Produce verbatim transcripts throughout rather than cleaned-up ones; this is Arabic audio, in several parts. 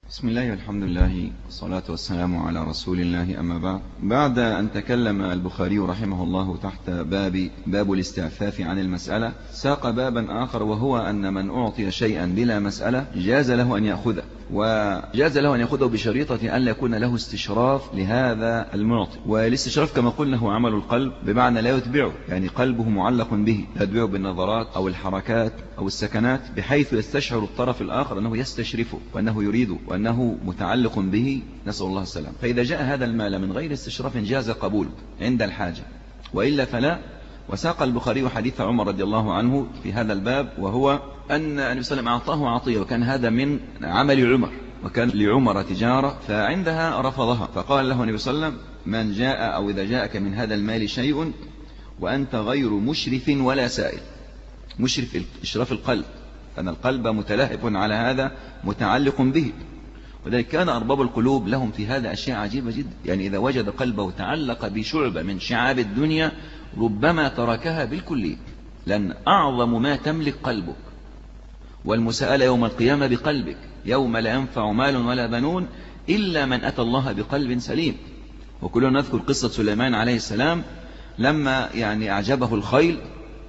بسم الله والحمد لله والصلاة والسلام على رسول الله، أما بعد. بعد أن تكلم البخاري رحمه الله تحت باب باب الاستعفاف عن المسألة، ساق بابا آخر، وهو أن من أعطي شيئا بلا مسألة جاز له أن يأخذه، وجاز له أن يأخذه بشريطة أن لا يكون له استشراف لهذا المعطي. والاستشراف كما قلنا هو عمل القلب، بمعنى لا يتبعه، يعني قلبه معلق به، لا يتبعه بالنظرات أو الحركات أو السكنات، بحيث يستشعر الطرف الآخر أنه يستشرفه وأنه يريده وأنه متعلق به، نسأل الله السلام. فإذا جاء هذا المال من غير استشراف جاز قبوله عند الحاجة، وإلا فلا. وساق البخاري حديث عمر رضي الله عنه في هذا الباب، وهو أن النبي صلى الله عليه وسلم أعطاه عطية، وكان هذا من عمل عمر، وكان لعمر تجارة فعندها رفضها، فقال له النبي صلى الله عليه وسلم: من جاء أو إذا جاءك من هذا المال شيء وأنت غير مشرف ولا سائل. مشرف إشراف القلب، أن القلب متلهف على هذا، متعلق به. وذلك كان أرباب القلوب لهم في هذا أشياء عجيبة جدا، يعني إذا وجد قلبه تعلق بشعبة من شعاب الدنيا ربما تركها بالكلية، لأن أعظم ما تملك قلبك، والمساءلة يوم القيامة بقلبك، يوم لا ينفع مال ولا بنون إلا من أتى الله بقلب سليم. وكلنا نذكر قصة سليمان عليه السلام لما يعني أعجبه الخيل،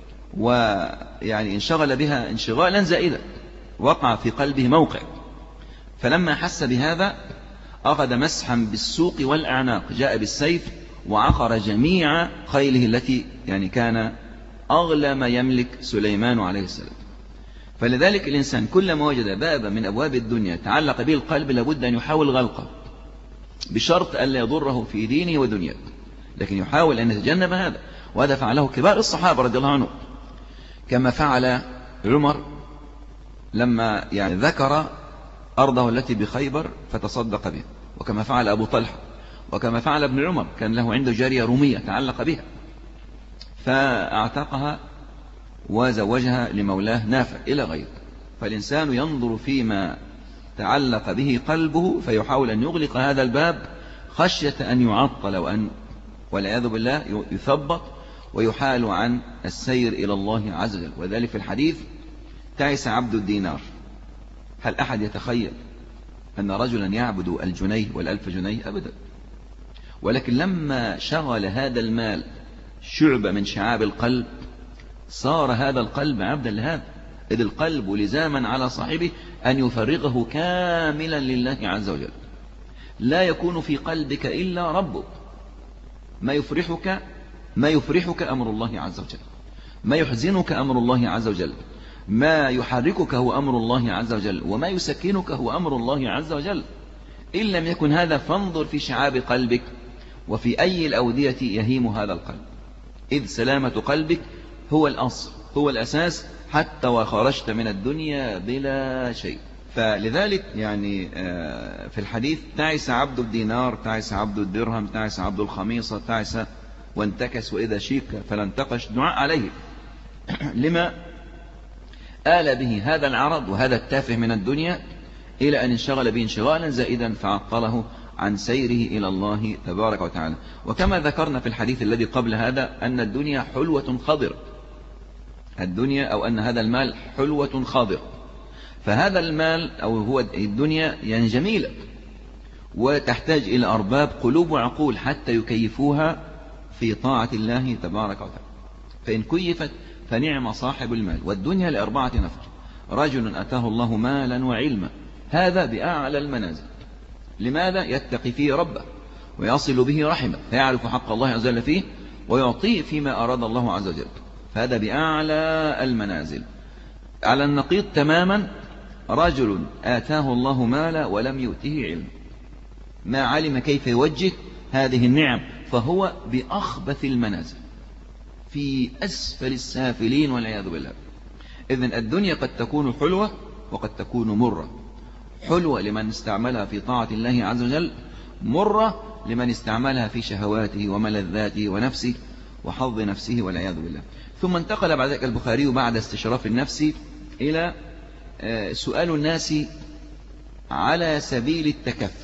ويعني انشغل بها انشغالا زائدا، وقع في قلبه موقع، فلما حس بهذا أخذ مسحا بالسوق والأعناق، جاء بالسيف وعقر جميع خيله التي يعني كان أغلى ما يملك سليمان عليه السلام. فلذلك الإنسان كلما وجد بابا من أبواب الدنيا تعلق به القلب لابد أن يحاول غلقه، بشرط ألا يضره في دينه ودنياه، لكن يحاول أن يتجنب هذا. وهذا فعله كبار الصحابة رضي الله عنهم، كما فعل عمر لما يعني ذكر أرضه التي بخيبر فتصدق بها، وكما فعل أبو طلحة، وكما فعل ابن عمر، كان له عنده جارية رومية تعلق بها فأعتقها وزوجها لمولاه نافع إلى غيره. فالإنسان ينظر فيما تعلق به قلبه فيحاول أن يغلق هذا الباب خشية أن يعطل وأن والعياذ بالله يثبط ويحال عن السير إلى الله عز وجل. وذلك في الحديث: تعس عبد الدينار. هل أحد يتخيل أن رجلا يعبد الجنيه والألف جنيه؟ أبدا. ولكن لما شغل هذا المال شعبة من شعاب القلب صار هذا القلب عبدا لهذا، إذ القلب لزاما على صاحبه أن يفرغه كاملا لله عز وجل. لا يكون في قلبك إلا ربك. ما يفرحك ما يفرحك أمر الله عز وجل، ما يحزنك أمر الله عز وجل، ما يحركك هو أمر الله عز وجل، وما يسكنك هو أمر الله عز وجل. إن لم يكن هذا فانظر في شعاب قلبك وفي أي الأودية يهيم هذا القلب، إذ سلامة قلبك هو الأصل، هو الأساس، حتى وخرجت من الدنيا بلا شيء. فلذلك يعني في الحديث: تعس عبد الدينار، تعس عبد الدرهم، تعس عبد الخميصة، تعس وانتكس، وإذا شيك فلا انتقش. دعاء عليه لما آل به هذا العرض وهذا التافه من الدنيا إلى أن انشغل به انشغالا زائدا فعطله عن سيره إلى الله تبارك وتعالى. وكما ذكرنا في الحديث الذي قبل هذا أن الدنيا حلوة خضر، الدنيا أو أن هذا المال حلوة خضر. فهذا المال أو هو الدنيا يعني جميلة، وتحتاج إلى أرباب قلوب وعقول حتى يكيفوها في طاعة الله تبارك وتعالى. فإن كيفت فنعم صاحب المال. والدنيا لأربعة نفر: رجل أتاه الله مالا وعلما، هذا بأعلى المنازل. لماذا؟ يتقي فيه ربه ويصل به رحمه، فيعرف حق الله عز وجل فيه ويعطيه فيما أراد الله عز وجل، فهذا بأعلى المنازل. على النقيض تماما رجل آتاه الله مالا ولم يؤته علم، ما علم كيف يوجه هذه النعم، فهو بأخبث المنازل، في أسفل السافلين والعياذ بالله. إذن الدنيا قد تكون حلوة وقد تكون مرة، حلوة لمن استعملها في طاعة الله عز وجل، مرة لمن استعملها في شهواته وملذاته ونفسه وحظ نفسه والعياذ بالله. ثم انتقل بعد ذلك البخاري بعد استشراف النفس إلى سؤال الناس على سبيل التكثر.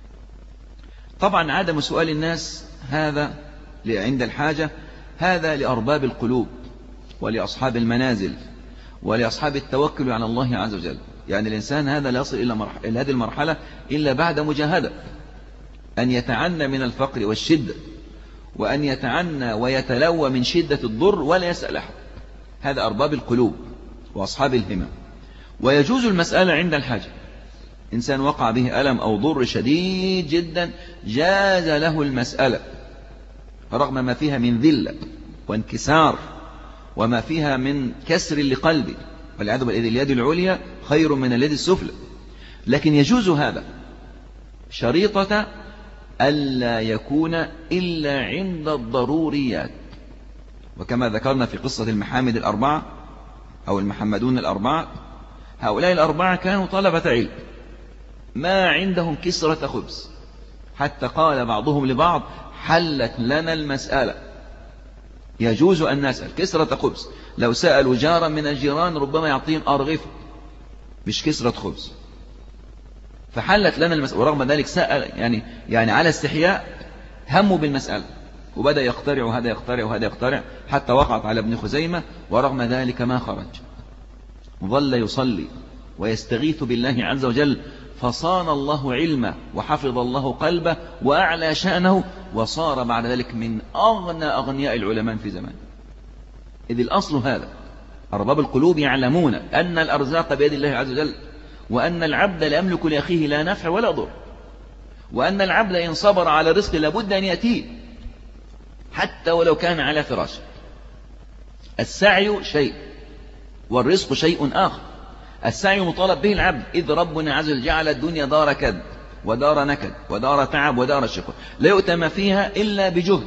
طبعا عدم سؤال الناس هذا عند الحاجة هذا لأرباب القلوب ولأصحاب المنازل ولأصحاب التوكل على الله عز وجل. يعني الإنسان هذا لا يصل إلى, مرح... إلى هذه المرحلة إلا بعد مجاهدة، أن يتعنى من الفقر والشدة، وأن يتعنى ويتلوى من شدة الضر ولا يسأل أحد. هذا أرباب القلوب وأصحاب الهمم. ويجوز المسألة عند الحاجة، إنسان وقع به ألم أو ضر شديد جدا جاز له المسألة رغم ما فيها من ذلة وانكسار وما فيها من كسر لقلبه، والعياذ بالله اليد العليا خير من اليد السفلى، لكن يجوز هذا شريطة ألا يكون إلا عند الضروريات. وكما ذكرنا في قصة المحامد الأربعة أو المحمدون الأربعة، هؤلاء الأربعة كانوا طلبة علم ما عندهم كسرة خبز، حتى قال بعضهم لبعض حلت لنا المسألة، يجوز أن نسأل كسرة خبز. لو سألوا جارا من الجيران ربما يعطيهم أرغفة مش كسرة خبز، فحلت لنا المسألة. ورغم ذلك سأل يعني, يعني على استحياء هموا بالمسألة، وبدأ يقترع وهذا يقترع وهذا يقترع حتى وقعت على ابن خزيمة، ورغم ذلك ما خرج، ظل يصلي ويستغيث بالله عز وجل، فصان الله علمه وحفظ الله قلبه وأعلى شأنه، وصار بعد ذلك من أغنى أغنياء العلماء في زمانه. إذ الأصل هذا، أرباب القلوب يعلمون أن الأرزاق بيد الله عز وجل، وأن العبد لا يملك لأخيه لا نفع ولا ضر، وأن العبد إن صبر على رزق لابد أن يأتيه حتى ولو كان على فراشه. السعي شيء والرزق شيء آخر. السعي مطالب به العبد، إذ ربنا عز وجل جعل الدنيا دار كد ودار نكد ودار تعب ودار شقاء، لا يؤتى ما فيها إلا بجهد،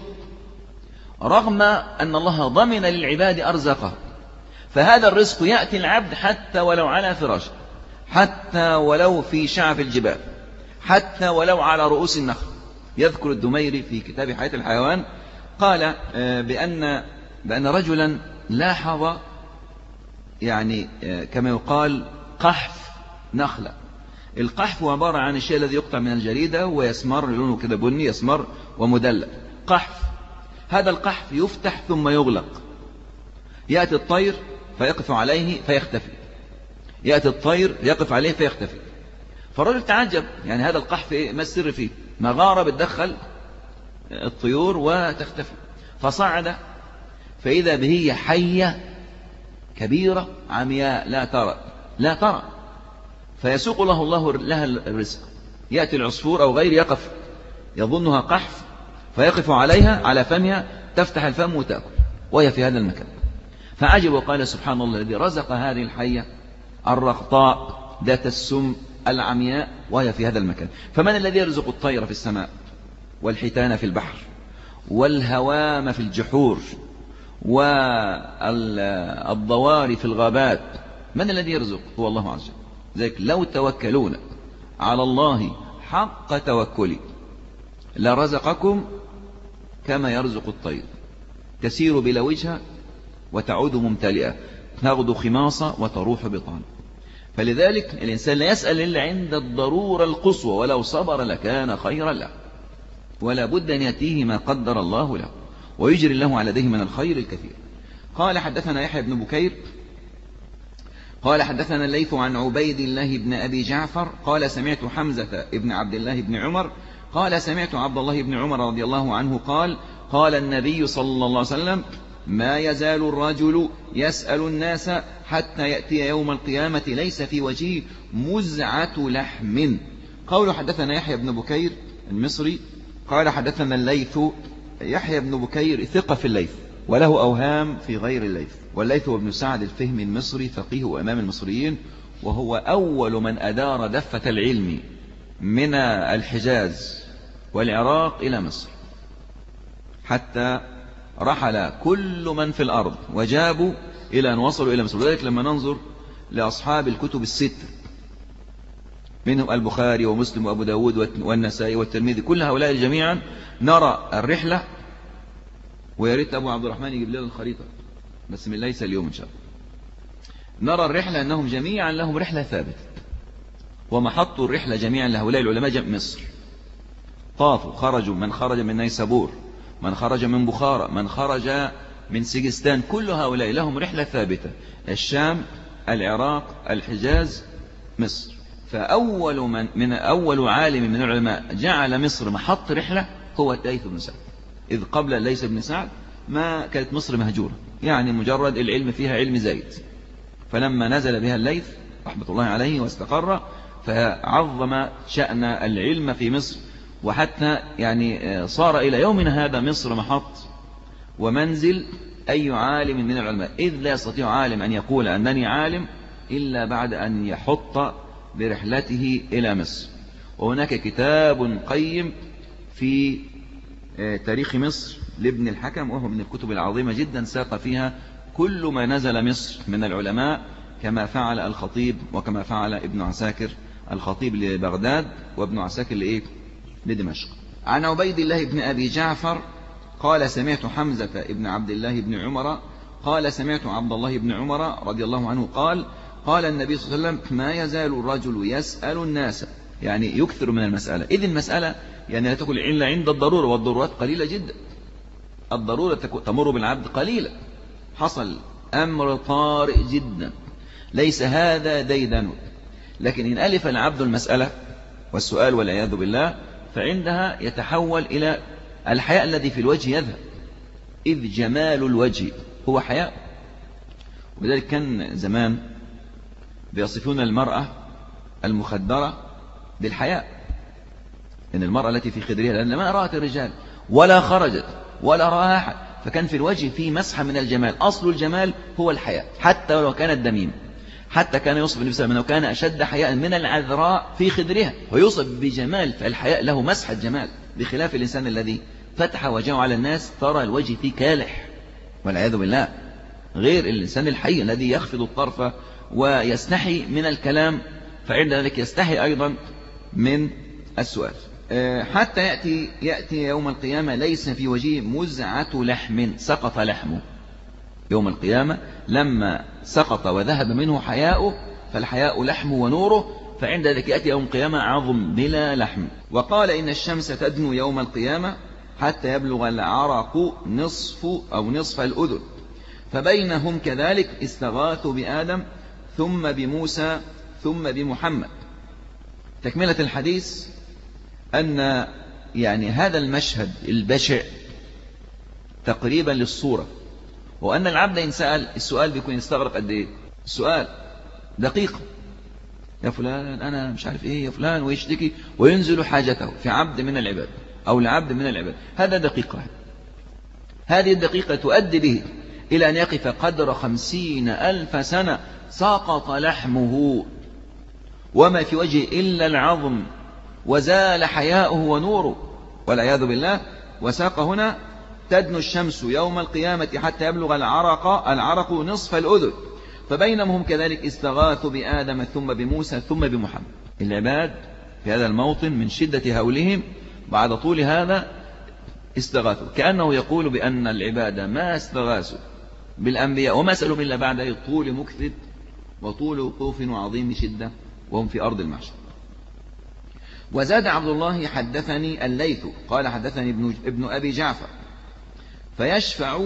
رغم أن الله ضمن للعباد أرزاقه. فهذا الرزق يأتي العبد حتى ولو على فراشه، حتى ولو في شعف الجبال، حتى ولو على رؤوس النخل. يذكر الدميري في كتاب حياة الحيوان قال بأن, بأن رجلا لاحظ يعني كما يقال قحف نخلة. القحف هو عبارة عن الشيء الذي يقطع من الجريدة ويسمر، لونه كده بني يسمر ومدلل، قحف. هذا القحف يفتح ثم يغلق، يأتي الطير فيقف عليه فيختفي، يأتي الطير يقف عليه فيختفي. فالرجل تعجب، يعني هذا القحف ما السر فيه؟ مغارة بتدخل الطيور وتختفي. فصعد فإذا به حية كبيرة عمياء لا ترى لا ترى فيسوق له الله لها الرزق. يأتي العصفور أو غير يقف يظنها قحف فيقف عليها على فمها، تفتح الفم وتأكل وهي في هذا المكان. فعجب وقال سبحان الله الذي رزق هذه الحية الرقطاء ذات السم العمياء وهي في هذا المكان. فمن الذي يرزق الطير في السماء والحيتان في البحر والهوام في الجحور والضواري في الغابات؟ من الذي يرزق؟ هو الله عز وجل. ذلك لو توكلون على الله حق توكلي لرزقكم كما يرزق الطير، تسير بلا وجهة وتعود ممتلئة، تغدو خماصة وتروح بطان. فلذلك الإنسان لا يسأل إلا عند الضرورة القصوى، ولو صبر لكان خيرا له، ولا بد أن يأتيه ما قدر الله له، ويجري الله على يديه من الخير الكثير. قال حدثنا يحيى بن بكير قال حدثنا الليث عن عبيد الله بن أبي جعفر قال سمعت حمزة بن عبد الله بن عمر قال سمعت عبد الله بن عمر رضي الله عنه قال قال النبي صلى الله عليه وسلم ما يزال الرجل يسأل الناس حتى يأتي يوم القيامة ليس في وجهه مزعة لحم. قول حدثنا يحيى بن بكير المصري قال حدثنا الليث. يحيى بن بكير ثقة في الليث وله أوهام في غير الليث، والليث هو ابن سعد الفهمي المصري فقيه وأمام المصريين، وهو أول من أدار دفة العلم من الحجاز والعراق إلى مصر، حتى رحل كل من في الأرض وجابوا إلى أن وصلوا إلى مصر. وذلك لما ننظر لأصحاب الكتب الست منهم البخاري ومسلم وأبو داود والنسائي والترمذي، كل هؤلاء جميعا نرى الرحلة، ويريد أبو عبد الرحمن يجيب لنا الخريطة بس من ليس اليوم إن شاء الله. نرى الرحلة أنهم جميعا لهم رحلة ثابتة، ومحطوا الرحلة جميعا لهؤلاء العلماء جمع مصر. طافوا، خرجوا، من خرج من نيسابور، من خرج من بخارى، من خرج من سجستان، كل هؤلاء لهم رحلة ثابتة: الشام، العراق، الحجاز، مصر. فأول من, من أول عالم من العلماء جعل مصر محط رحلة هو الليث بن سعد، إذ قبل الليث بن سعد ما كانت مصر مهجورة، يعني مجرد العلم فيها علم زايد. فلما نزل بها الليث رحمة الله عليه واستقر، فعظم شأن العلم في مصر، وحتى يعني صار إلى يومنا هذا مصر محط ومنزل أي عالم من العلماء، إذ لا يستطيع عالم أن يقول أنني عالم إلا بعد أن يحط برحلته إلى مصر. وهناك كتاب قيم في تاريخ مصر لابن الحكم، وهو من الكتب العظيمة جدا، ساق فيها كل ما نزل مصر من العلماء، كما فعل الخطيب وكما فعل ابن عساكر، الخطيب لبغداد وابن عساكر لإيه؟ لدمشق. عن عبيد الله بن أبي جعفر قال سمعت حمزة ابن عبد الله بن عمر قال سمعت عبد الله بن عمر رضي الله عنه قال قال النبي صلى الله عليه وسلم ما يزال الرجل يسأل الناس، يعني يكثر من المسألة، إذ المسألة يعني لا تكون إلا عند الضرورة، والضرورات قليلة جدا، الضرورة تمر بالعبد قليلا، حصل أمر طارئ جدا ليس هذا ديدن، لكن إن ألف العبد المسألة والسؤال والعياذ بالله، فعندها يتحول إلى الحياء الذي في الوجه يذهب، إذ جمال الوجه هو حياء. وبذلك كان زمان بيصفون المرأة المخدرة بالحياء، إن المرأة التي في خدرها لأن ما رأت الرجال ولا خرجت ولا رأى أحد، فكان في الوجه فيه مسحة من الجمال، أصل الجمال هو الحياء، حتى لو كانت دميم، حتى كان يوصف النبي صلى الله عليه وسلم أنه كان أشد حياء من العذراء في خدرها، ويوصف بجمال، فالحياء له مسحة جمال، بخلاف الإنسان الذي فتح وجهه على الناس ترى الوجه فيه كالح والعياذ بالله، غير الإنسان الحي الذي يخفض الطرف ويستحي من الكلام، فعند ذلك يستحي أيضا من السؤال. حتى يأتي, يأتي يوم القيامة ليس في وجهه مزعة لحم، سقط لحمه يوم القيامة لما سقط وذهب منه حياؤه، فالحياء لحمه ونوره، فعند ذلك يأتي يوم القيامة عظم بلا لحم. وقال إن الشمس تدنو يوم القيامة حتى يبلغ العرق نصف أو نصف الأذن، فبينهم كذلك استغاثوا بآدم ثم بموسى ثم بمحمد. تكملة الحديث أن يعني هذا المشهد البشع تقريبا للصورة، وأن العبد إن سأل السؤال بيكون يستغرق قد إيه؟ السؤال دقيقة، يا فلان أنا مش عارف إيه يا فلان، ويشتكي وينزل حاجته في عبد من العباد أو لعبد من العباد، هذا دقيقة. هذه الدقيقة تؤدي به إلى أن يقف قدر خمسين ألف سنة سقط لحمه وما في وجهه إلا العظم، وزال حياؤه ونوره والعياذ بالله. وساق هنا تدنو الشمس يوم القيامة حتى يبلغ العرق العرق نصف الأذن، فبينهم كذلك استغاثوا بآدم ثم بموسى ثم بمحمد. العباد في هذا الموطن من شدة هولهم بعد طول هذا استغاثوا، كأنه يقول بأن العباد ما استغاثوا بالأنبياء وما سألوا إلا بعد طول مكث وطول وقوف وعظيم شدة وهم في أرض المحشر. وزاد عبد الله حدثني الليث قال حدثني ابن, ابن أبي جعفر فيشفع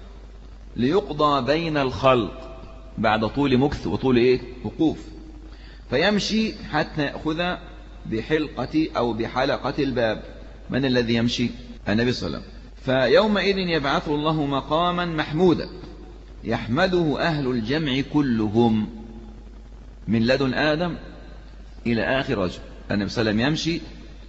ليقضى بين الخلق بعد طول مكث وطول إيه؟ وقوف، فيمشي حتى يأخذ بحلقة أو بحلقة الباب. من الذي يمشي؟ النبي صلى الله عليه وسلم. فيومئذ يبعث الله مقاما محمودا يحمده أهل الجمع كلهم من لدن آدم إلى آخر رجل. النبي صلى الله عليه وسلم يمشي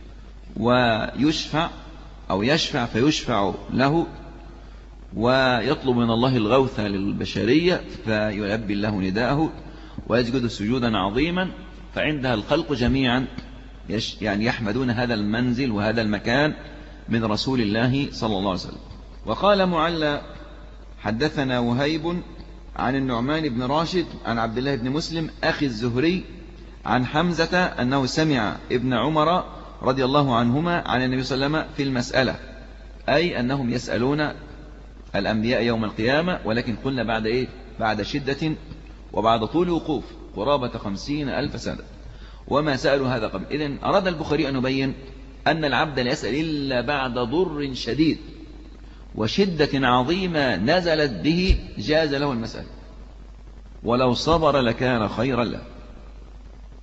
ويشفع أو يشفع فيشفع له، ويطلب من الله الغوث للبشرية فيلبي الله نداءه ويسجد سجودا عظيما، فعندها الخلق جميعا يعني يحمدون هذا المنزل وهذا المكان من رسول الله صلى الله عليه وسلم. وقال معلى حدثنا وهيب عن النعمان بن راشد عن عبد الله بن مسلم أخي الزهري عن حمزة أنه سمع ابن عمر رضي الله عنهما عن النبي صلى الله عليه وسلم في المسألة، أي أنهم يسألون الأنبياء يوم القيامة، ولكن قلنا بعد إيه؟ بعد شدة وبعد طول وقوف قرابة خمسين ألف سنة، وما سألوا هذا قبل. إذن أراد البخاري أن يبين أن العبد لا يسأل إلا بعد ضر شديد وشدة عظيمة نزلت به جاز له المسألة، ولو صبر لكان خيرا له.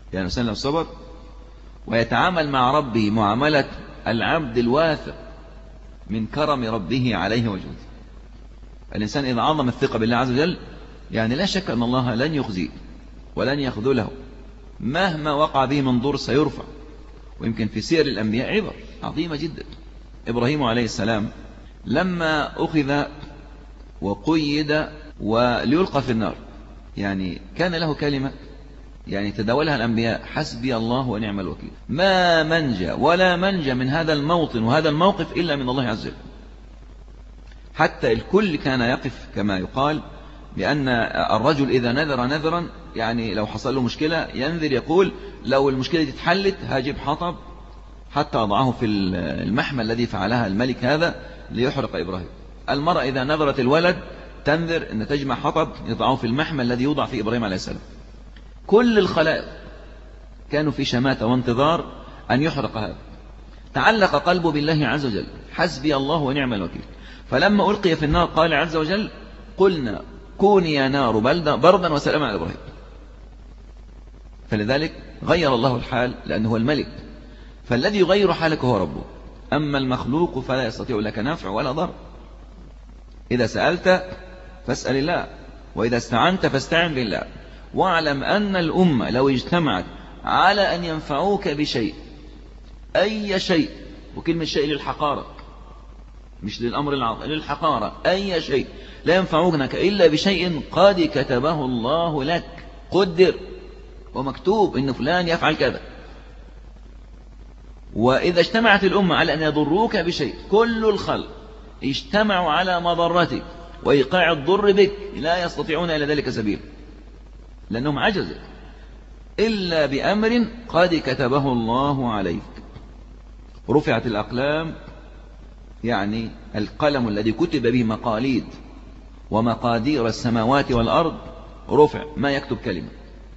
يعني الإنسان لو صبر ويتعامل مع ربه معاملة العبد الواثق من كرم ربه عليه وجوده. الإنسان إذا عظم الثقة بالله عز وجل يعني لا شك أن الله لن يخزيه ولن يخذله، مهما وقع به من ضر سيرفع. ويمكن في سير الأنبياء عبر عظيمة جدا. إبراهيم عليه السلام لما أخذ وقيد وليلقى في النار، يعني كان له كلمة يعني تداولها الأنبياء: حسبي الله ونعم الوكيل. ما منجى ولا منجى من هذا الموطن وهذا الموقف إلا من الله عز وجل. حتى الكل كان يقف كما يقال بأن الرجل إذا نذر نذرا، يعني لو حصل له مشكلة ينذر يقول: لو المشكلة دي اتحلت هجيب حطب حتى أضعه في المحمل الذي فعلها الملك هذا ليحرق إبراهيم. المرأة إذا نذرت الولد تنذر أن تجمع حطب يضعه في المحمل الذي يوضع في إبراهيم عليه السلام. كل الخلائق كانوا في شماتة وانتظار أن يحرق هذا. تعلق قلبه بالله عز وجل: حسبي الله ونعم الوكيل. فلما ألقي في النار قال عز وجل: قلنا كوني يا نار بردا وسلاما على إبراهيم. فلذلك غير الله الحال لأنه هو الملك، فالذي يغير حالك هو ربه. أما المخلوق فلا يستطيع لك نفع ولا ضر. إذا سألت فاسأل الله، وإذا استعنت فاستعن بالله. واعلم أن الأمة لو اجتمعت على أن ينفعوك بشيء، أي شيء، وكلمة شيء للحقارة مش للأمر العظيم، للحقارة، أي شيء لا ينفعونك إلا بشيء قد كتبه الله لك، قدر ومكتوب إن فلان يفعل كذا. وإذا اجتمعت الأمة على أن يضروك بشيء، كل الخلق اجتمعوا على مضرتك وإيقاع الضر بك، لا يستطيعون إلى ذلك سبيل، لأنهم عجزوا إلا بأمر قد كتبه الله عليك. رفعت الأقلام، يعني القلم الذي كتب به مقاليد ومقادير السماوات والأرض رفع، ما يكتب كلمة.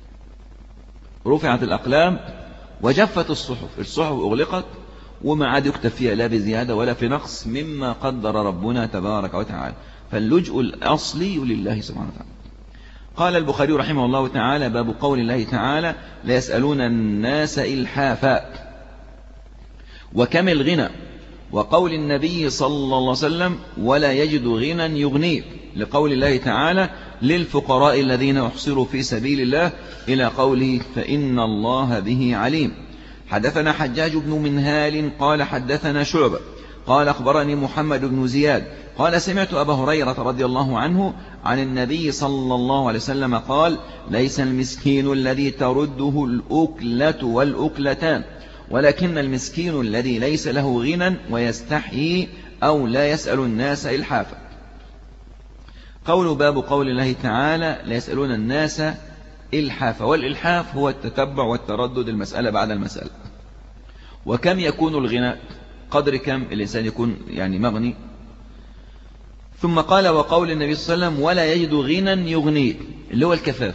رفعت الأقلام وجفت الصحف، الصحف أغلقت وما عاد يكتب فيها لا بزيادة ولا في نقص مما قدر ربنا تبارك وتعالى. فاللجوء الأصلي لله سبحانه وتعالى. قال البخاري رحمه الله تعالى: باب قول الله تعالى: لا يسألون الناس إلحافا. وكم الغنى، وقول النبي صلى الله عليه وسلم: ولا يجد غنى يغنيه، لقول الله تعالى: للفقراء الذين احصروا في سبيل الله، إلى قوله: فإن الله به عليم. حدثنا حجاج بن منهال قال حدثنا شعبة قال أخبرني محمد بن زياد قال سمعت أبا هريرة رضي الله عنه عن النبي صلى الله عليه وسلم قال: ليس المسكين الذي ترده الأكلة والأكلتان، ولكن المسكين الذي ليس له غنى ويستحيي أو لا يسأل الناس إلحافا. قول باب قول الله تعالى: لا يسألون الناس إلحافا. والإلحاف هو التتبع والتردد، المسألة بعد المسألة. وكم يكون الغنى؟ قدر كم الإنسان يكون يعني مغني. ثم قال: وقول النبي صلى الله عليه وسلم: ولا يجد غنى يغنيه، اللي هو الكفاف.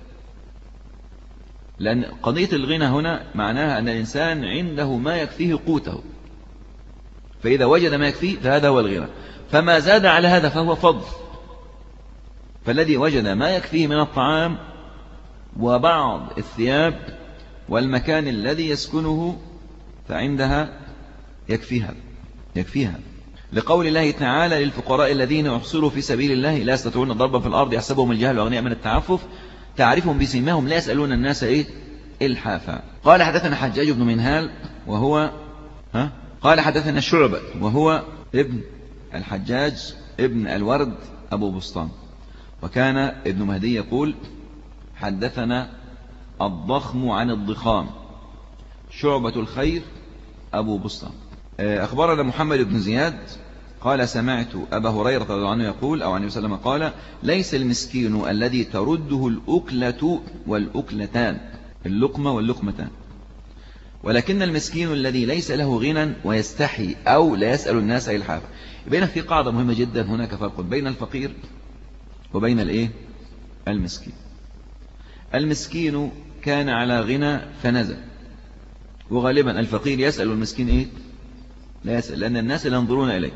لأن قضية الغنى هنا معناها أن الإنسان عنده ما يكفيه قوته، فإذا وجد ما يكفيه فهذا هو الغنى، فما زاد على هذا فهو فضل. فالذي وجد ما يكفيه من الطعام وبعض الثياب والمكان الذي يسكنه فعندها يكفيها يكفيها لقول الله تعالى: للفقراء الذين احصروا في سبيل الله لا يستطيعون ضربا في الأرض يحسبهم الجهل أغنياء من التعفف تعرفهم بسيماهم لا يسألون الناس إيه إلحافا. قال حدثنا حجاج بن منهال وهو ها قال حدثنا شعبة وهو ابن الحجاج ابن الورد أبو بسطام، وكان ابن مهدي يقول: حدثنا الضخم عن الضخام شعبة الخير أبو بسطام. أخبرنا محمد بن زياد قال: سمعت أبا هريرة رضي الله عنه يقول أو عنه وسلم قال: ليس المسكين الذي ترده الأكلة والأكلتان، اللقمة واللقمتان، ولكن المسكين الذي ليس له غنى ويستحي أو لا يسأل الناس إلحافا. بين في قاعدة مهمة جدا، هناك فرق بين الفقير وبين الإيه المسكين. المسكين كان على غنى فنزل، وغالبا الفقير يسأل المسكين إيه لا يسأل، لأن الناس لا ينظرون إليه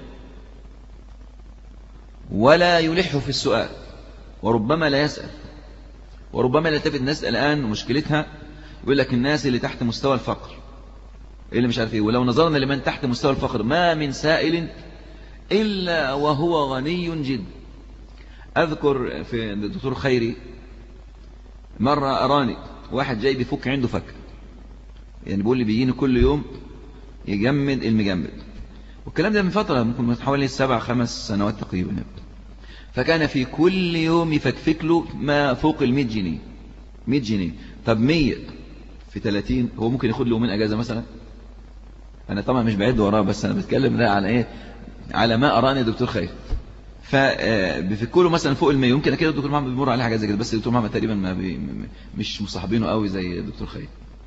ولا يلح في السؤال، وربما لا يسأل، وربما لا تفت الناس الآن مشكلتها يقول لك الناس اللي تحت مستوى الفقر اللي مش عارف ايه، ولو نظرنا لمن تحت مستوى الفقر ما من سائل إلا وهو غني جدا. أذكر في الدكتور خيري مرة أراني واحد جاي بيفك عنده فك، يعني بيقول لي بيجيني كل يوم يجمد المجمد، والكلام ده من فترة ممكن من حوالي سبع خمس سنوات تقريبا. فكان في كل يوم يفكفك له ما فوق المية جنيه. مية جنيه، طب مية في ثلاثين هو ممكن ياخد له يومين أجازة مثلا. أنا طبعا مش بعد وراه، بس أنا بتكلم ده على إيه، على ما أراني دكتور خير. فبيفكوا له مثلا فوق المية، يمكن كده الدكتور محمد بيمر عليه حاجة زي كده، بس الدكتور محمد تقريبا ما بي مش مصاحبينه قوي زي الدكتور خير.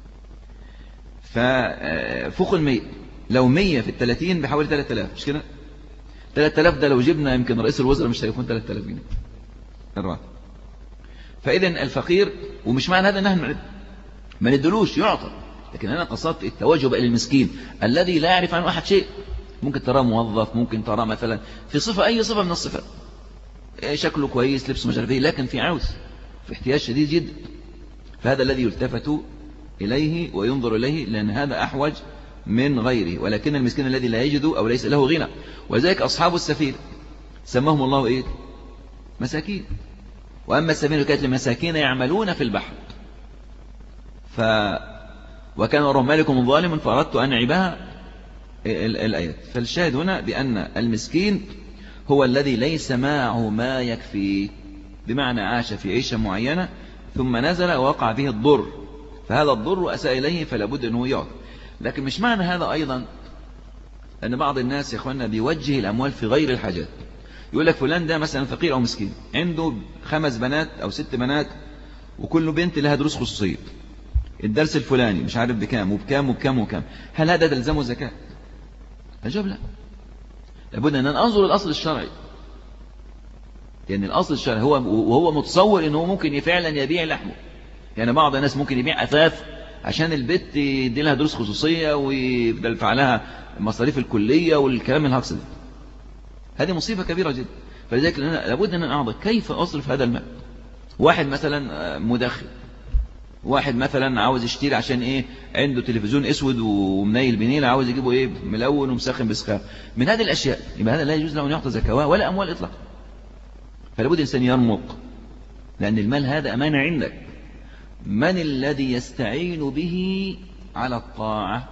ففوق المية، لو مية في الثلاثين بحوالي ثلاثة آلاف، مش كده؟ ثلاثة آلاف ده لو جبنا يمكن رئيس الوزراء مش هيكون ثلاثة آلاف جنيه الراتب. فإذا الفقير، ومش معنى هذا ان احنا ما ندلوش يعطى، لكن انا قصدت التوجه بقى للمسكين الذي لا يعرف عنه احد شيء. ممكن تراه موظف، ممكن تراه مثلا في صفة اي صفة من الصفات، شكله كويس، لبسه مش عارف ايه، لكن في عوز، في احتياج شديد جدا. فهذا الذي يلتفت اليه وينظر اليه، لان هذا احوج من غيره. ولكن المسكين الذي لا يجد او ليس له غنى، ولذلك اصحاب السفينة سماهم الله ايه؟ مساكين. واما السفينة كانت لمساكين يعملون في البحر، ف وكان وراهم مالك ظالم فأردت أن أعيبها الآيات. فالشاهد هنا بأن المسكين هو الذي ليس معه ما يكفي، بمعنى عاش في عيشة معينة ثم نزل ووقع به الضر، فهذا الضر أساء إليه فلا بد أنه يعطى. لكن مش معنى هذا أيضا أن بعض الناس يا إخواننا بيوجه الأموال في غير الحاجات. يقول لك فلان ده مثلا فقير أو مسكين، عنده خمس بنات أو ست بنات، وكل بنت لها دروس خصوصية، الدرس الفلاني مش عارف بكام وبكام وبكام وبكام، هل هذا تلزمه زكاة؟ الجواب لا. لابد أن ننظر الأصل الشرعي، يعني الأصل الشرعي هو وهو متصور أنه ممكن فعلا يبيع لحمه. يعني بعض الناس ممكن يبيع أثاث عشان البت يدي لها دروس خصوصية ويدفع لها مصاريف الكلية والكلام الهكس ده. هذه مصيبة كبيرة جدا. فلذلك لابد أن أعرض كيف أصرف هذا المال. واحد مثلا مدخن، واحد مثلا عاوز يشتري عشان ايه، عنده تلفزيون اسود ومنيل بنيل عاوز يجيبه ايه ملون ومسخن بسخان، من هذه الاشياء، يبقى هذا لا يجوز له ان يعطى زكاه ولا اموال اطلاقا. فلابد الانسان يرمق، لان المال هذا امانه عندك. من الذي يستعين به على الطاعه؟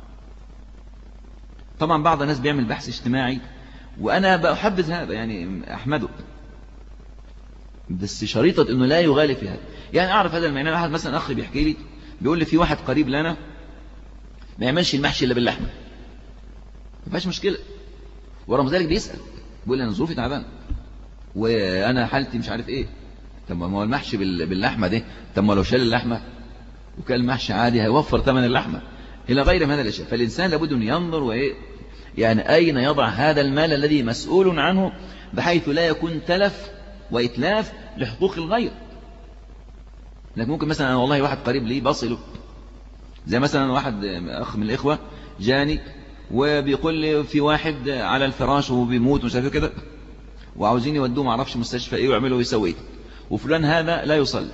طبعا بعض الناس بيعمل بحث اجتماعي، وانا بحبذ هذا، يعني احمده، بس شريطة انه لا يغالي في هذا. يعني اعرف هذا المعنى. واحد مثلا اخ بيحكي لي، بيقول لي في واحد قريب لنا ما يعملش المحشي الا باللحمه، ما فيهاش مشكله، ورغم ذلك بيسال، بيقول لي انا ظروفي تعبان وانا حالتي مش عارف ايه. طب ما هو المحشي باللحمه ده، طب ما لو شال اللحمه وكان المحشي عادي هيوفر ثمن اللحمه الى غير من هذا الاشياء. فالانسان لابد ان ينظر وايه، يعني اين يضع هذا المال الذي مسؤول عنه، بحيث لا يكون تلف وإتلاف لحقوق الغير. لكن ممكن مثلا أنا والله واحد قريب لي بصله، زي مثلا واحد أخ من الإخوة جاني وبيقول لي في واحد على الفراش وبيموت ومش عارف كده، وعاوزين يودوه ما اعرفش مستشفى ايه ويعملوا ويسوي ايه، وفلان هذا لا يصلي.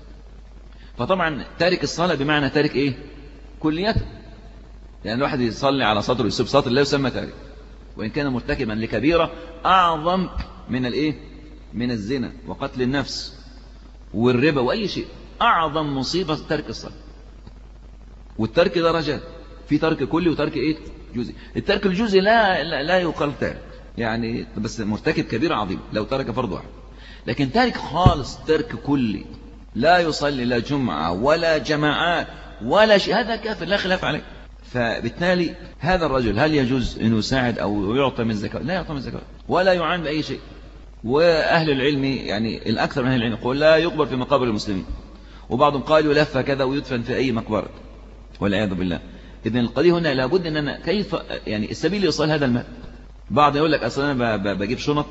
فطبعا تارك الصلاة بمعنى تارك ايه كليته، يعني الواحد يصلي على سطر ويسيب سطر لا يسمى تارك، وإن كان مرتكبا لكبيرة أعظم من الايه من الزنا وقتل النفس والربا وأي شيء. أعظم مصيبة ترك الصلاة. والترك درجات، في ترك كلي وترك إيه جزئي. الترك الجزئي لا, لا, لا يقال تارك، يعني بس مرتكب كبيرة عظيمة لو ترك فرض واحد. لكن تارك خالص ترك كلي، لا يصلي لا جمعة ولا جماعات ولا شيء، هذا كافر لا خلاف عليه. فبالتالي هذا الرجل هل يجوز أنه يساعد أو يعطى من الزكاة؟ لا يعطى من الزكاة ولا يعان بأي شيء. وأهل العلم يعني الأكثر من أهل العلم يقول لا يقبر في مقابر المسلمين، وبعضهم قال يلف كذا ويدفن في أي مقبرة والعياذ بالله. إذن القضية هنا لابد أن أنا كيف يعني السبيل لإيصال هذا المال. بعض يقول لك أصلا أنا بجيب شنط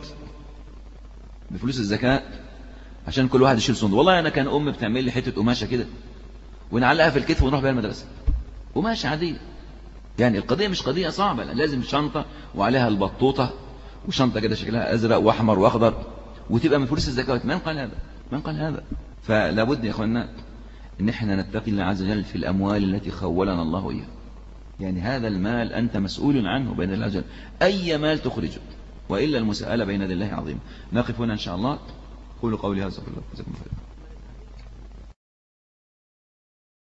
بفلوس الزكاة عشان كل واحد يشيل صندوق. والله أنا كان أم بتعمل لي حتة قماشة كده ونعلقها في الكتف ونروح بها المدرسة، قماشة عادية. يعني القضية مش قضية صعبة، لازم شنطة وعليها البطوطة وشنطة كده شكلها أزرق وأحمر وأخضر وتبقى من فلوس الزكاة. من قال هذا؟ من قال هذا؟ فلا بد يا أخوانا إن احنا نتقي الله عز وجل في الأموال التي خولنا الله إياها. يعني هذا المال أنت مسؤول عنه بين الله عز وجل، أي مال تخرجه، وإلا المساءلة بين يدي الله عظيم. نقف هنا إن شاء الله. قولوا قولي هذا.